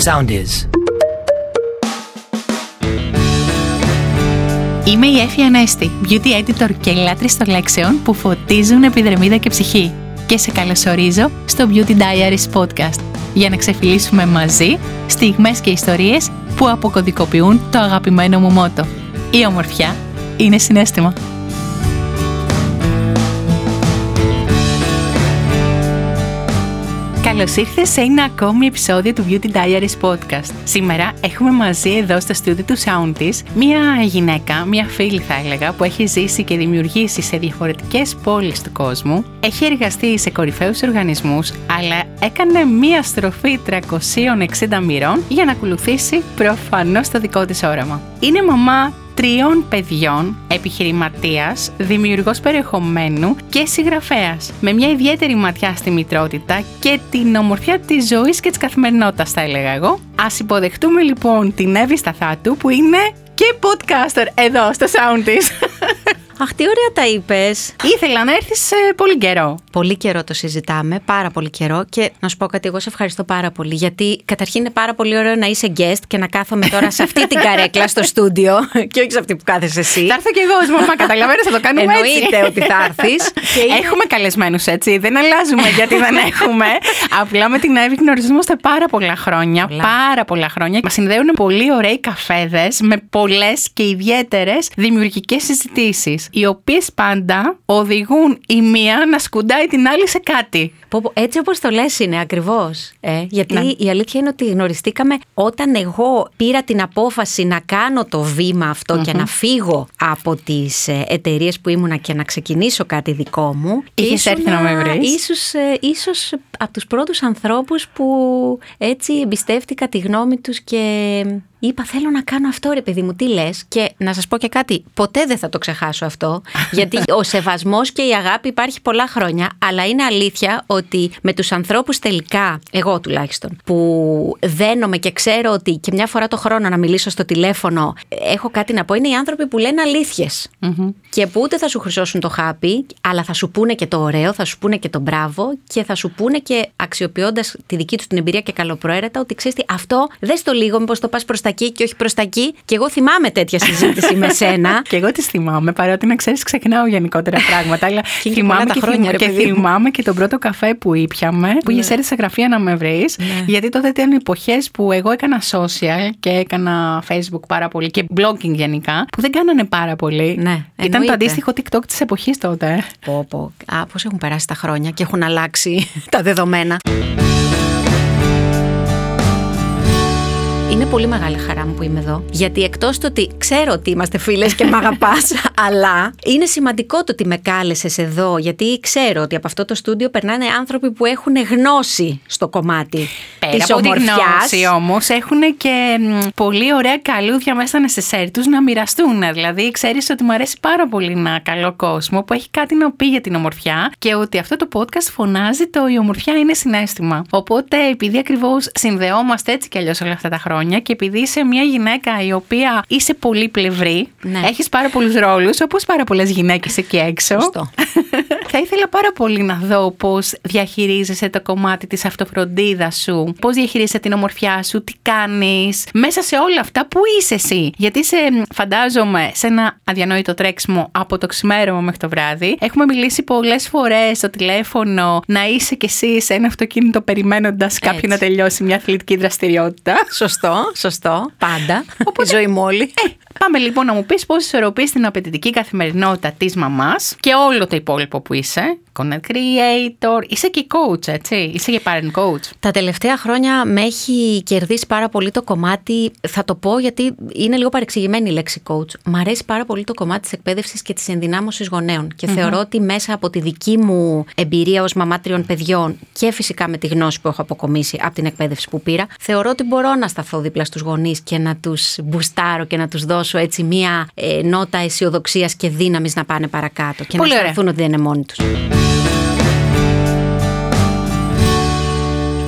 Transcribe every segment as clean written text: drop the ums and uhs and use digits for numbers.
sound is. Είμαι η Έφη Ανέστη, beauty editor και λάτρης των λέξεων που φωτίζουν επιδερμίδα και ψυχή. Και σε καλωσορίζω στο Beauty Diaries podcast, για να ξεφυλίσουμε μαζί στιγμές και ιστορίες που αποκωδικοποιούν το αγαπημένο μου μότο. Η ομορφιά είναι συναίσθημα. Καλώς ήρθες σε ένα ακόμη επεισόδιο του Beauty Diaries podcast. Σήμερα έχουμε μαζί εδώ στο στούντιο του Soundis μία γυναίκα, μία φίλη θα έλεγα, που έχει ζήσει και δημιουργήσει σε διαφορετικές πόλεις του κόσμου. Έχει εργαστεί σε κορυφαίους οργανισμούς, αλλά έκανε μία στροφή 360 μοιρών για να ακολουθήσει προφανώς το δικό της όραμα. Είναι μαμά 3 παιδιών, επιχειρηματίας, δημιουργός περιεχομένου και συγγραφέας, με μια ιδιαίτερη ματιά στη μητρότητα και την ομορφιά της ζωής και της καθημερινότητας, θα έλεγα εγώ. Ας υποδεχτούμε λοιπόν την Εύη Σταθάτου, που είναι και podcaster εδώ στο Soundis. Αχ, τι ωραία τα είπες. Ήθελα να έρθεις σε πολύ καιρό. Πολύ καιρό το συζητάμε, πάρα πολύ καιρό. Και να σου πω κάτι, εγώ σε ευχαριστώ πάρα πολύ. Γιατί καταρχήν είναι πάρα πολύ ωραίο να είσαι guest και να κάθομαι τώρα σε αυτή την καρέκλα στο στούντιο και όχι σε αυτή που κάθεσαι εσύ. Θα έρθω κι εγώ ως μαμά, καταλαβαίνεις, θα το κάνουμε έτσι. Εννοείται ότι θα έρθεις. Έχουμε καλεσμένους, έτσι. Δεν αλλάζουμε γιατί δεν έχουμε. Απλά με την Εύη γνωριζόμαστε πάρα πολλά χρόνια. Πάρα πολλά χρόνια. Μας συνδέουν πολύ ωραίοι καφέδες με πολλές και ιδιαίτερες δημιουργικές συζητήσεις, οι οποίες πάντα οδηγούν η μία να σκουντάει την άλλη σε κάτι. Έτσι όπως το λες είναι ακριβώς. Γιατί ναι. Η αλήθεια είναι ότι γνωριστήκαμε όταν εγώ πήρα την απόφαση να κάνω το βήμα αυτό και να φύγω από τις εταιρείες που ήμουνα και να ξεκινήσω κάτι δικό μου. Είχες έρθει να με βρεις. Ίσως από τους πρώτους ανθρώπους που έτσι εμπιστεύτηκα τη γνώμη τους και είπα θέλω να κάνω αυτό, ρε παιδί μου, τι λες? Και να σας πω και κάτι, ποτέ δεν θα το ξεχάσω αυτό, γιατί ο σεβασμός και η αγάπη υπάρχει πολλά χρόνια, αλλά είναι αλήθεια ότι με τους ανθρώπους τελικά, εγώ τουλάχιστον, που δένομαι και ξέρω ότι και μια φορά το χρόνο να μιλήσω στο τηλέφωνο έχω κάτι να πω, είναι οι άνθρωποι που λένε αλήθειες και που ούτε θα σου χρυσώσουν το χάπι, αλλά θα σου πούνε και το ωραίο, θα σου πούνε και το μπράβο και θα σου πούνε και αξιοποιώντας τη δική τους την εμπειρία και καλοπροαίρετα ότι ξέρεις τι, αυτό δες το λίγο, μήπως το πας προς τα εκεί και όχι προς τα εκεί. Και εγώ θυμάμαι τέτοια συζήτηση με σένα. Και εγώ τις θυμάμαι, παρότι να ξέρεις ξεχνάω γενικότερα πράγματα, αλλά θυμάμαι και τον πρώτο καφέ που ήπιαμε, που είχες έρθει σε γραφεία να με βρεις, γιατί τότε ήταν εποχές που εγώ έκανα social και έκανα Facebook πάρα πολύ και blogging γενικά, που δεν κάνανε πάρα πολύ. Ναι, ήταν το αντίστοιχο TikTok της εποχής τότε. Πώς έχουν περάσει τα χρόνια και έχουν αλλάξει τα δεδομένα. Είναι πολύ μεγάλη χαρά μου που είμαι εδώ. Γιατί εκτός του ότι ξέρω ότι είμαστε φίλες και μ' αγαπάς, αλλά είναι σημαντικό το ότι με κάλεσες εδώ, γιατί ξέρω ότι από αυτό το στούντιο περνάνε άνθρωποι που έχουν γνώση στο κομμάτι της ομορφιάς. Πέρα από τη γνώση όμως, έχουν και πολύ ωραία καλούδια μέσα να σε τους να μοιραστούν. Δηλαδή, ξέρεις ότι μου αρέσει πάρα πολύ ένα καλό κόσμο που έχει κάτι να πει για την ομορφιά και ότι αυτό το podcast φωνάζει η ομορφιά είναι συναίσθημα. Οπότε, επειδή ακριβώς συνδεόμαστε έτσι κι αλλιώς όλα αυτά τα χρόνια, και επειδή είσαι μια γυναίκα η οποία είσαι πολύπλευρη, έχεις πάρα πολλούς ρόλους, όπως πάρα πολλές γυναίκες εκεί έξω. Σωστό. Θα ήθελα πάρα πολύ να δω πώς διαχειρίζεσαι το κομμάτι της αυτοφροντίδας σου, πώς διαχειρίζεσαι την ομορφιά σου, τι κάνεις, μέσα σε όλα αυτά που είσαι εσύ. Γιατί φαντάζομαι σε ένα αδιανόητο τρέξιμο από το ξημέρωμα μέχρι το βράδυ. Έχουμε μιλήσει πολλές φορές στο τηλέφωνο να είσαι κι εσύ σε ένα αυτοκίνητο περιμένοντας κάποιον να τελειώσει μια αθλητική δραστηριότητα. Σωστό. Πάντα. Οπότε, η ζωή μου όλη. Πάμε λοιπόν να μου πεις πώς ισορροπείς την απαιτητική καθημερινότητα της μαμάς και όλο το υπόλοιπο που είσαι. Content creator, είσαι και coach, έτσι. Είσαι και parent coach. Τα τελευταία χρόνια με έχει κερδίσει πάρα πολύ το κομμάτι, θα το πω γιατί είναι λίγο παρεξηγημένη η λέξη coach. Μ' αρέσει πάρα πολύ το κομμάτι της εκπαίδευσης και της ενδυνάμωσης γονέων. Και θεωρώ ότι μέσα από τη δική μου εμπειρία ως μαμά 3 παιδιών και φυσικά με τη γνώση που έχω αποκομίσει από την εκπαίδευση που πήρα, θεωρώ ότι μπορώ να σταθώ δίπλα στους γονείς και να τους μπουστάρω και να τους δώσω έτσι μία νότα αισιοδοξίας και δύναμης να πάνε παρακάτω και πολύ να αισθανθούν ότι δεν είναι μόνοι τους.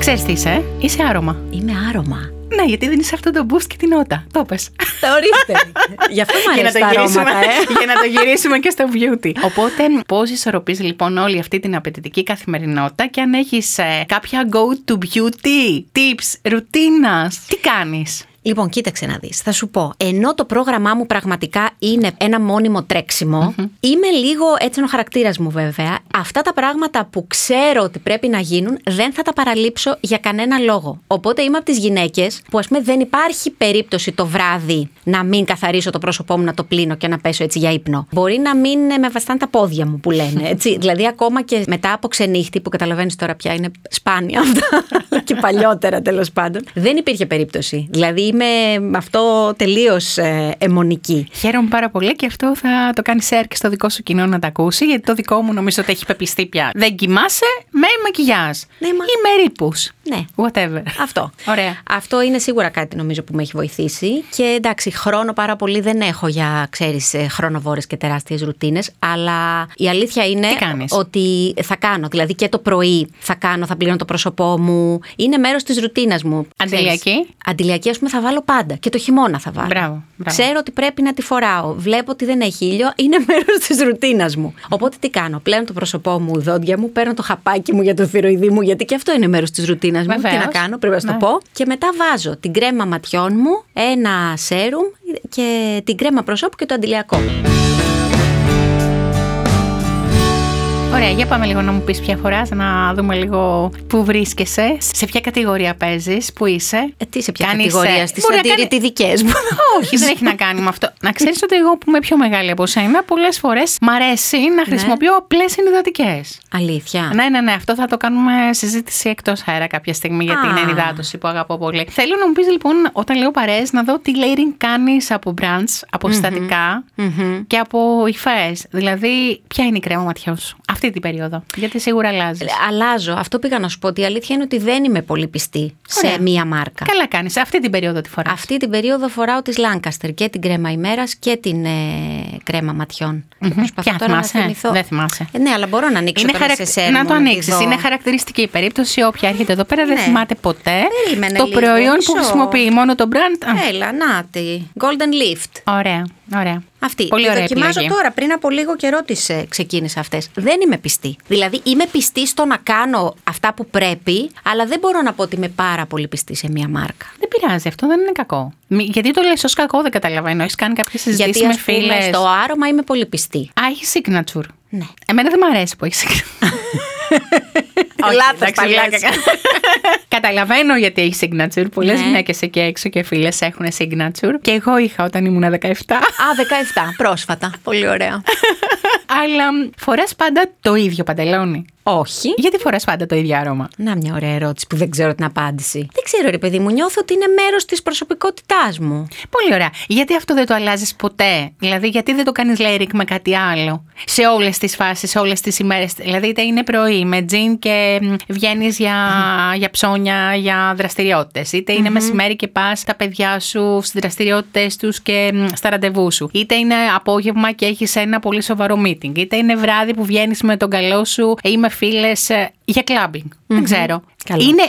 Ξέρεις τι είσαι άρωμα. Είμαι άρωμα. Ναι, γιατί δεν είσαι αυτό το boost και την νότα. Το πες. Τα ορίστε. Γι' αυτό μου αρέσει τα αρώματα, για να το γυρίσουμε και στο beauty. Οπότε, πώς ισορροπείς λοιπόν όλη αυτή την απαιτητική καθημερινότητα και αν έχεις κάποια go to beauty tips, ρουτίνας, τι κάνεις? Λοιπόν, κοίταξε να δεις. Θα σου πω, ενώ το πρόγραμμά μου πραγματικά είναι ένα μόνιμο τρέξιμο, είμαι λίγο, έτσι είναι ο χαρακτήρας μου βέβαια, αυτά τα πράγματα που ξέρω ότι πρέπει να γίνουν δεν θα τα παραλείψω για κανένα λόγο. Οπότε είμαι από τις γυναίκες που, ας πούμε, δεν υπάρχει περίπτωση το βράδυ να μην καθαρίσω το πρόσωπό μου, να το πλύνω και να πέσω έτσι για ύπνο. Μπορεί να μην με βαστάνε τα πόδια μου που λένε, έτσι. Δηλαδή, ακόμα και μετά από ξενύχτη, που καταλαβαίνεις τώρα πια είναι σπάνια αυτά, και παλιότερα τέλος πάντων, δεν υπήρχε περίπτωση. Δηλαδή, είμαι αυτό τελείως αιμονική. Χαίρομαι πάρα πολύ και αυτό θα το κάνει share και στο δικό σου κοινό να τα ακούσει, γιατί το δικό μου νομίζω ότι έχει πεπιστεί πια. Δεν κοιμάσαι με μακιγιάζ ή με ρήπους. Ναι. Whatever. Αυτό. Ωραία. Αυτό είναι σίγουρα κάτι νομίζω που με έχει βοηθήσει. Και εντάξει, χρόνο πάρα πολύ δεν έχω για, ξέρεις, χρονοβόρες και τεράστιες ρουτίνες. Αλλά η αλήθεια είναι ότι θα κάνω. Δηλαδή και το πρωί θα πλύνω το πρόσωπό μου. Είναι μέρος της ρουτίνας μου. Αντιλιακή. Αντιλιακή, ας πούμε, θα βάλω πάντα. Και το χειμώνα θα βάλω. Μπράβο. Ξέρω ότι πρέπει να τη φοράω. Βλέπω ότι δεν έχει ήλιο. Είναι μέρος της ρουτίνας μου. Οπότε τι κάνω? Πλένω το πρόσωπό μου, δόντια μου, παίρνω το χαπάκι μου για το θηροειδή μου, γιατί και αυτό είναι μέρος της ρουτίνας μου. Τι να κάνω, πρέπει να σου το πω. Και μετά βάζω την κρέμα ματιών μου, ένα σέρουμ και την κρέμα προσώπου και το αντιλιακό. Ωραία, για πάμε λίγο να μου πεις ποια φοράς, να δούμε λίγο πού βρίσκεσαι, σε ποια κατηγορία παίζεις, πού είσαι. Τι σε ποια κατηγορία, στις αντιρρητιδικές μου. Όχι, δεν έχει να κάνει με αυτό. Να ξέρεις ότι εγώ που είμαι πιο μεγάλη από σένα, πολλές φορές μ' αρέσει να χρησιμοποιώ απλές ενυδατικές. Αλήθεια? Ναι, αυτό θα το κάνουμε συζήτηση εκτός αέρα κάποια στιγμή για την ενυδάτωση που αγαπώ πολύ. Θέλω να μου πεις λοιπόν, όταν λέω παρέες, να δω τι layering κάνεις από brands, από συστατικά και από υφές. Δηλαδή, ποια είναι η κρέμα ματιών σου αυτή την περίοδο? Γιατί σίγουρα αλλάζεις. Αλλάζω. Αυτό πήγα να σου πω. Ότι η αλήθεια είναι ότι δεν είμαι πολύ πιστή σε μία μάρκα. Καλά κάνεις. Αυτή την περίοδο τη φοράς? Αυτή την περίοδο φοράω της Lancaster και την κρέμα ημέρας και την κρέμα ματιών. Ποια θυμάσαι? Δεν θυμάσαι. Ναι, αλλά μπορώ να ανοίξω σε σένα. Να το ανοίξεις. Είναι χαρακτηριστική η περίπτωση. Όποια έρχεται εδώ πέρα δεν θυμάται ποτέ το προϊόν που χρησιμοποιεί μόνο το brand. Έλα, νάτι. Golden Lift. Ωραία. Αυτή. Πολύ ωραία δοκιμάζω επιλογή. τώρα. Πριν από λίγο καιρό τις ξεκίνησα αυτές. Δεν είμαι πιστή. Δηλαδή είμαι πιστή στο να κάνω αυτά που πρέπει, αλλά δεν μπορώ να πω ότι είμαι πάρα πολύ πιστή σε μία μάρκα. Δεν πειράζει, αυτό δεν είναι κακό. Γιατί το λες ως κακό, δεν καταλαβαίνω. Έχεις κάνει κάποιες συζητήσεις με φίλες? Γιατί στο άρωμα είμαι πολύ πιστή. Έχει signature. Ναι. Εμένα δεν μου αρέσει που έχει signature. Λάθος, Καταλαβαίνω γιατί έχει signature. Πολλές γυναίκες εκεί έξω και φίλες έχουν signature. Και εγώ είχα όταν ήμουν 17. 17, πρόσφατα. Πολύ ωραία. Αλλά φοράς πάντα το ίδιο παντελόνι? Όχι. Γιατί φοράς πάντα το ίδιο άρωμα? Να, μια ωραία ερώτηση που δεν ξέρω την απάντηση. Δεν ξέρω, ρε παιδί μου, νιώθω ότι είναι μέρος της προσωπικότητάς μου. Πολύ ωραία. Γιατί αυτό δεν το αλλάζεις ποτέ? Δηλαδή, γιατί δεν το κάνεις layering με κάτι άλλο? Σε όλες τις φάσεις, σε όλες τις ημέρες. Δηλαδή, είτε είναι πρωί με τζιν και βγαίνεις για ψώνια, για δραστηριότητες. Είτε είναι μεσημέρι και πας τα παιδιά σου στις δραστηριότητες τους και στα ραντεβού σου. Είτε είναι απόγευμα και έχεις ένα πολύ σοβαρό meeting. Είτε είναι βράδυ που βγαίνεις με τον καλό σου ή με φίλες για clubbing. Δεν ξέρω. Καλό. Είναι...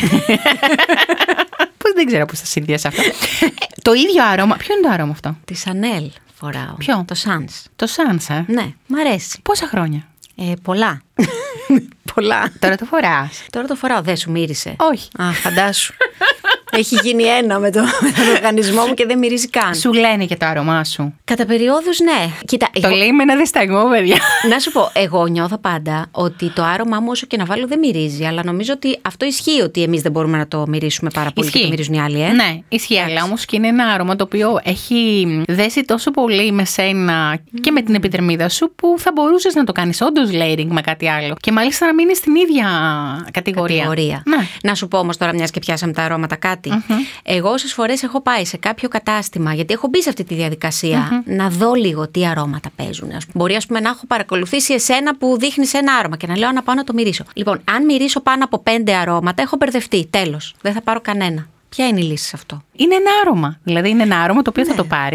Δεν ξέρω πώς θα συνδυάσει αυτό. Το ίδιο άρωμα. Ποιο είναι το άρωμα αυτό? Τη Chanel φοράω. Ποιο? Το Sans. Το Sans, Ναι, μ' αρέσει. Πόσα χρόνια? Πολλά. Πολλά. Τώρα το φοράς? Τώρα το φοράω. Δεν σου μύρισε? Όχι. Φαντάσου. Έχει γίνει ένα με τον οργανισμό μου και δεν μυρίζει καν. Σου λένε και το άρωμά σου? Κατά περιόδους, ναι. Κοίτα, το λέει με ένα δισταγμό, παιδιά. Να σου πω, εγώ νιώθω πάντα ότι το άρωμά μου όσο και να βάλω δεν μυρίζει. Αλλά νομίζω ότι αυτό ισχύει, ότι εμείς δεν μπορούμε να το μυρίσουμε πάρα πολύ και το μυρίζουν οι άλλοι. Ναι, ισχύει. Αλλά όμως και είναι ένα άρωμα το οποίο έχει δέσει τόσο πολύ με σένα και με την επιδερμίδα σου που θα μπορούσες να το κάνεις όντως layering με κάτι άλλο. Και μάλιστα να μείνεις στην ίδια κατηγορία. Ναι. Να σου πω όμως τώρα, μιας και πιάσαμε τα αρώματα, κάτι. Εγώ όσες φορές έχω πάει σε κάποιο κατάστημα, γιατί έχω μπει σε αυτή τη διαδικασία, να δω λίγο τι αρώματα παίζουν. Μπορεί, ας πούμε, να έχω παρακολουθήσει εσένα που δείχνεις ένα άρωμα και να λέω να πάω να το μυρίσω. Λοιπόν, αν μυρίσω πάνω από 5 αρώματα, έχω μπερδευτεί. Τέλος. Δεν θα πάρω κανένα. Ποια είναι η λύση σε αυτό? Είναι ένα άρωμα. Δηλαδή, είναι ένα άρωμα το οποίο θα το πάρεις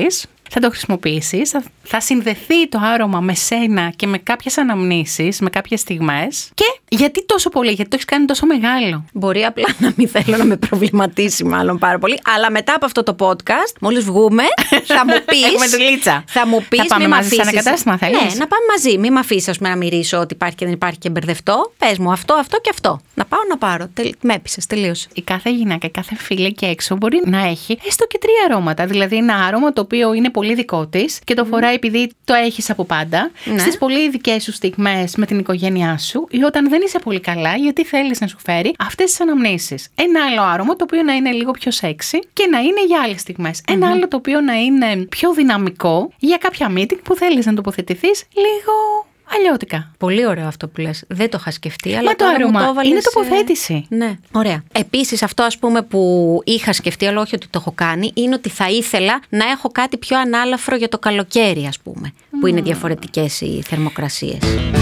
θα το χρησιμοποιήσεις, θα συνδεθεί το άρωμα με σένα και με κάποιες αναμνήσεις, με κάποιες στιγμές. Και γιατί τόσο πολύ, γιατί το έχεις κάνει τόσο μεγάλο. Μπορεί απλά να μην θέλω να με προβληματίσει μάλλον πάρα πολύ, αλλά μετά από αυτό το podcast, μόλις βγούμε, θα μου πεις. Έχουμε δουλίτσα. Θα μου πεις, θα πάμε μαζί σε ένα κατάστημα, θέλεις? Ναι, να πάμε μαζί. Μην με αφήσεις, ας πούμε, να μυρίσω ότι υπάρχει και δεν υπάρχει και μπερδευτώ. Πες μου αυτό, αυτό και αυτό. Να πάω να πάρω. Με έπεισες, τελείωσε. Η κάθε γυναίκα, κάθε φίλη εκεί έξω μπορεί να έχει έστω και 3 αρώματα. Δηλαδή ένα άρωμα το οποίο είναι πολύ δικό της και το φοράει επειδή το έχεις από πάντα. Ναι. Στις πολύ δικές σου στιγμές με την οικογένειά σου ή όταν δεν είσαι πολύ καλά, γιατί θέλεις να σου φέρει αυτές τις αναμνήσεις. Ένα άλλο άρωμα το οποίο να είναι λίγο πιο sexy και να είναι για άλλες στιγμές. Ένα άλλο το οποίο να είναι πιο δυναμικό για κάποια meeting που θέλεις να τοποθετηθείς λίγο αλλιώτικα. Πολύ ωραίο αυτό που λες. Δεν το είχα σκεφτεί, αλλά το άρωμα έβαλες, είναι τοποθέτηση. Ναι, ωραία. Επίσης, αυτό ας πούμε που είχα σκεφτεί, αλλά όχι ότι το έχω κάνει, είναι ότι θα ήθελα να έχω κάτι πιο ανάλαφρο για το καλοκαίρι, ας πούμε, που είναι διαφορετικές οι θερμοκρασίες.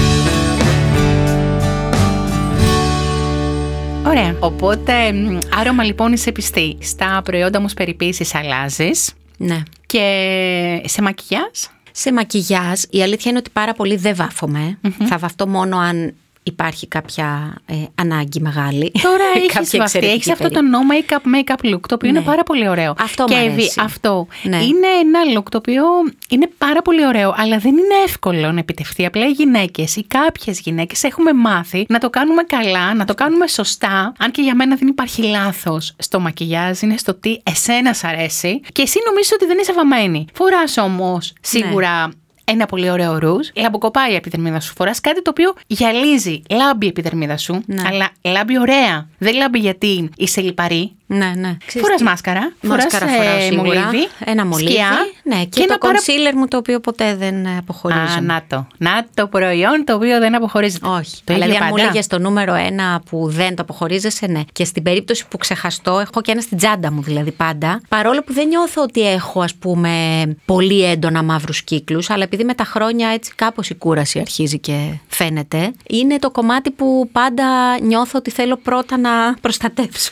Ωραία. Οπότε, άρωμα λοιπόν είσαι πιστή. Στα προϊόντα όμως περιποίησης αλλάζεις. Ναι. Και σε μακιγιάζ. Σε μακιγιάζ, η αλήθεια είναι ότι πάρα πολύ δεν βάφομαι. Θα βαφτώ μόνο αν υπάρχει κάποια ανάγκη μεγάλη. Τώρα έχεις βαφτεί, έχεις αυτό το no make-up look, το οποίο είναι πάρα πολύ ωραίο. Αυτό και μου αρέσει. Αυτό είναι ένα look το οποίο είναι πάρα πολύ ωραίο, αλλά δεν είναι εύκολο να επιτευχθεί. Απλά οι γυναίκες ή κάποιες γυναίκες έχουμε μάθει να το κάνουμε καλά, να το κάνουμε σωστά. Αν και για μένα δεν υπάρχει λάθος στο μακιγιάζ, είναι στο τι εσένα σ' αρέσει και εσύ νομίζεις ότι δεν είσαι βαμμένη. Φοράς όμως σίγουρα ένα πολύ ωραίο ρούζ, λαμποκοπάει η επιδερμίδα σου. Φοράς κάτι το οποίο γυαλίζει, λάμπει η επιδερμίδα σου, αλλά λάμπει ωραία. Δεν λάμπει γιατί είσαι λιπαρή. Ναι, ναι. Φοράς μάσκαρα. Μάσκαρα φοράω σίγουρα. Μολύβι, ένα μολύβι. Σκιά, ναι, και το concealer μου το οποίο ποτέ δεν αποχωρίζω. Να το προϊόν το οποίο δεν αποχωρίζεται. Όχι. Το δηλαδή, αν πάντα. μου λέγες το νούμερο 1 που δεν το αποχωρίζεσαι, ναι. Και στην περίπτωση που ξεχαστώ, έχω και ένα στην τσάντα μου δηλαδή πάντα. Παρόλο που δεν νιώθω ότι έχω, ας πούμε, πολύ έντονα μαύρους κύκλους, αλλά επειδή με τα χρόνια έτσι κάπως η κούραση αρχίζει και φαίνεται, είναι το κομμάτι που πάντα νιώθω ότι θέλω πρώτα να προστατεύσω.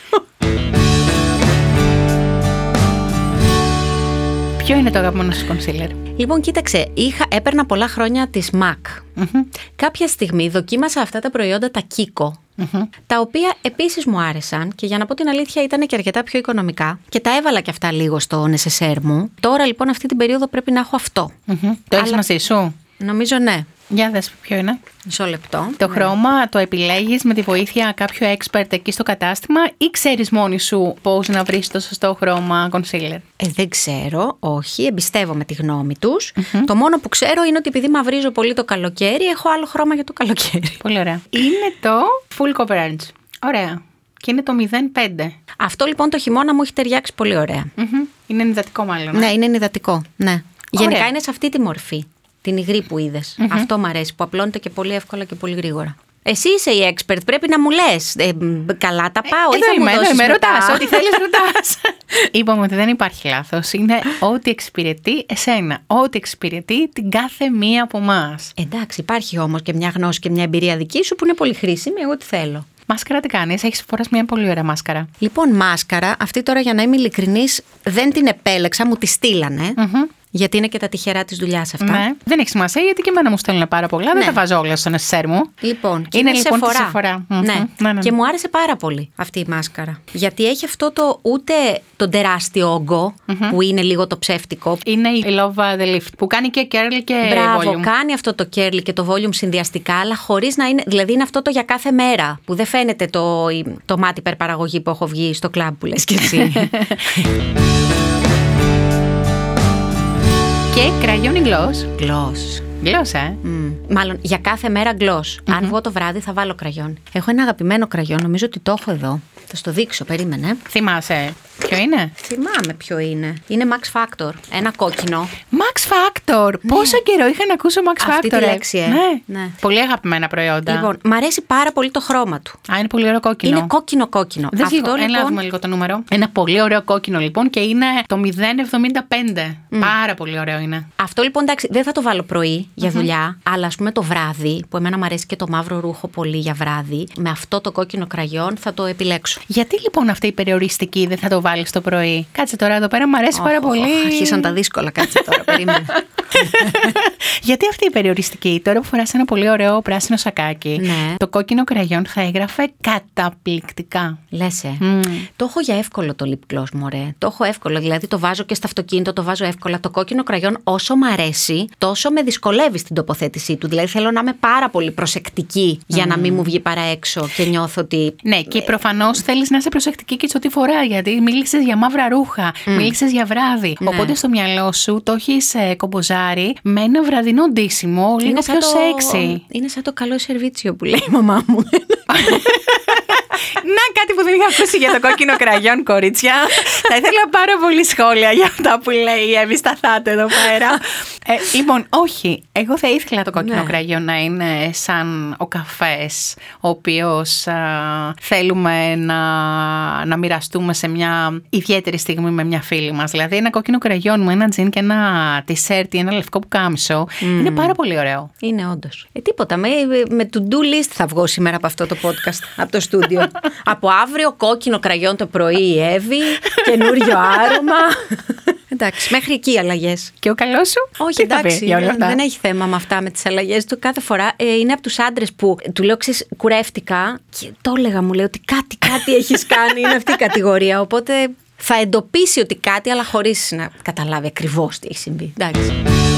Ποιο είναι το αγαπημένο σου concealer? Λοιπόν, κοίταξε, έπαιρνα πολλά χρόνια της MAC. Κάποια στιγμή δοκίμασα αυτά τα προϊόντα τα Kiko, τα οποία επίσης μου άρεσαν και για να πω την αλήθεια ήταν και αρκετά πιο οικονομικά και τα έβαλα και αυτά λίγο στο necessaire μου. Τώρα λοιπόν αυτή την περίοδο πρέπει να έχω αυτό. Το έχεις μαζί σου? Νομίζω ναι. Για δες ποιο είναι. Μισό λεπτό. Το χρώμα το επιλέγεις με τη βοήθεια κάποιου expert εκεί στο κατάστημα ή ξέρεις μόνη σου πώς να βρεις το σωστό χρώμα concealer? Δεν ξέρω, όχι, εμπιστεύομαι τη γνώμη τους. Το μόνο που ξέρω είναι ότι επειδή μαυρίζω πολύ το καλοκαίρι, έχω άλλο χρώμα για το καλοκαίρι. Πολύ ωραία. Είναι το full coverage. Ωραία. Και είναι το 0,5. Αυτό λοιπόν το χειμώνα μου έχει ταιριάξει πολύ ωραία. Είναι ενυδατικό μάλλον. Ναι, είναι ενυδατικό. Ναι. Γενικά είναι σε αυτή τη μορφή. Την υγρή που είδες. Αυτό μου αρέσει, που απλώνεται και πολύ εύκολα και πολύ γρήγορα. Εσύ είσαι η expert, πρέπει να μου λες. Καλά τα πάω ή θα μου δώσεις ρωτάς, ό,τι θέλεις ρωτάς. Είπαμε ότι δεν υπάρχει λάθος. Είναι ό,τι εξυπηρετεί εσένα. Ό,τι εξυπηρετεί την κάθε μία από εμάς. Εντάξει, υπάρχει όμως και μια γνώση και μια εμπειρία δική σου που είναι πολύ χρήσιμη. Εγώ τι θέλω. Μάσκαρα τι κάνεις? Έχεις φοράσει μια πολύ ωραία μάσκαρα. Λοιπόν, μάσκαρα, αυτή τώρα για να είμαι ειλικρινής, δεν την επέλεξα, μου τη στείλανε. Γιατί είναι και τα τυχερά της δουλειάς αυτά. Ναι. Δεν έχει σημασία γιατί και εμένα μου στέλνουν πάρα πολλά. Δεν τα βάζω όλα στο necessaire μου. Λοιπόν, είναι λοιπόν σε φορά. Ναι. Και μου άρεσε πάρα πολύ αυτή η μάσκαρα. Γιατί έχει αυτό το ούτε τον τεράστιο όγκο που είναι λίγο το ψεύτικο. Είναι η Love the Lift που κάνει και curl και Μπράβο, volume. κάνει αυτό το curl και το volume συνδυαστικά, αλλά χωρίς να είναι. Δηλαδή είναι αυτό το για κάθε μέρα. Που δεν φαίνεται το μάτι υπερπαραγωγή που έχω βγει στο κλαμπ που λες κι εσύ. Και κραγιόν ή gloss. Gloss, Μάλλον για κάθε μέρα gloss. Αν βγω το βράδυ θα βάλω κραγιόν. Έχω ένα αγαπημένο κραγιόν, νομίζω ότι το έχω εδώ. Θα στο δείξω, περίμενε. Θυμάσαι ποιο είναι? Θυμάμαι ποιο είναι. Είναι Max Factor. Ένα κόκκινο. Max Factor! Ναι. Πόσο καιρό είχα να ακούσω Max Factor. Αυτή τη λέξη, Ναι. Πολύ αγαπημένα προϊόντα. Λοιπόν, μ' αρέσει πάρα πολύ το χρώμα του. Είναι πολύ ωραίο κόκκινο. Είναι κόκκινο-κόκκινο. Έλα δούμε λίγο το νούμερο. Ένα πολύ ωραίο κόκκινο λοιπόν και είναι το 0,75. Πάρα πολύ ωραίο είναι. Αυτό λοιπόν, εντάξει, δεν θα το βάλω πρωί για δουλειά, αλλά ας πούμε το βράδυ, που εμένα μου αρέσει και το μαύρο ρούχο πολύ για βράδυ, με αυτό το κόκκινο κραγιόν θα το επιλέξω. Γιατί λοιπόν αυτή η περιοριστική δεν θα το βάλεις το πρωί? Κάτσε τώρα εδώ πέρα, μου αρέσει πάρα πολύ. Αρχίσαν τα δύσκολα, κάτσε τώρα, περίμενε. Γιατί αυτή η περιοριστική, τώρα που φοράς ένα πολύ ωραίο πράσινο σακάκι, το κόκκινο κραγιόν θα έγραφε καταπληκτικά. Λες, Το έχω για εύκολο το lip gloss, μωρέ. Το έχω εύκολο, δηλαδή το βάζω και στο αυτοκίνητο, το βάζω εύκολα. Το κόκκινο κραγιόν, όσο μ' αρέσει, τόσο με δυσκολεύει στην τοποθέτησή του. Δηλαδή θέλω να είμαι πάρα πολύ προσεκτική για να μην μου βγει παρά έξω και νιώθω ότι. Ναι, και προφανώς θέλεις να είσαι προσεκτική και στο τι φορά, γιατί μίλησες για μαύρα ρούχα, μίλησες για βράδυ. Ναι. Οπότε στο μυαλό σου το έχεις κομποζάρει με ένα βραδινό ντύσιμο, λίγο πιο σεξι. Είναι σαν το καλό σερβίτσιο που λέει η μαμά μου. Να, κάτι που δεν είχα ακούσει για το κόκκινο κραγιόν, κορίτσια. Θα ήθελα πάρα πολύ σχόλια για αυτά που λέει η Εύη Σταθάτε εδώ πέρα. Λοιπόν, όχι. Εγώ θα ήθελα το κόκκινο κραγιόν να είναι σαν ο καφές, ο οποίος θέλουμε να μοιραστούμε σε μια ιδιαίτερη στιγμή με μια φίλη μας. Δηλαδή, ένα κόκκινο κραγιόν με ένα τζιν και ένα τισέρτι, ένα λευκό πουκάμισο. Είναι πάρα πολύ ωραίο. Είναι όντως. Τίποτα. Με to-do list θα βγω σήμερα από αυτό το podcast, από το στούντιο. Από αύριο κόκκινο κραγιόν το πρωί η Εύη, καινούριο άρωμα. Εντάξει, μέχρι εκεί οι αλλαγές. Και ο καλός σου? Όχι, εντάξει, δεν έχει θέμα με αυτά, με τις αλλαγές του. Κάθε φορά είναι από τους άντρες που του λέω, ξέρεις, κουρεύτηκα και το έλεγα, μου λέει ότι κάτι έχεις κάνει. Είναι αυτή η κατηγορία. Οπότε θα εντοπίσει ότι κάτι, αλλά χωρίς να καταλάβει ακριβώς τι έχει συμβεί. Εντάξει.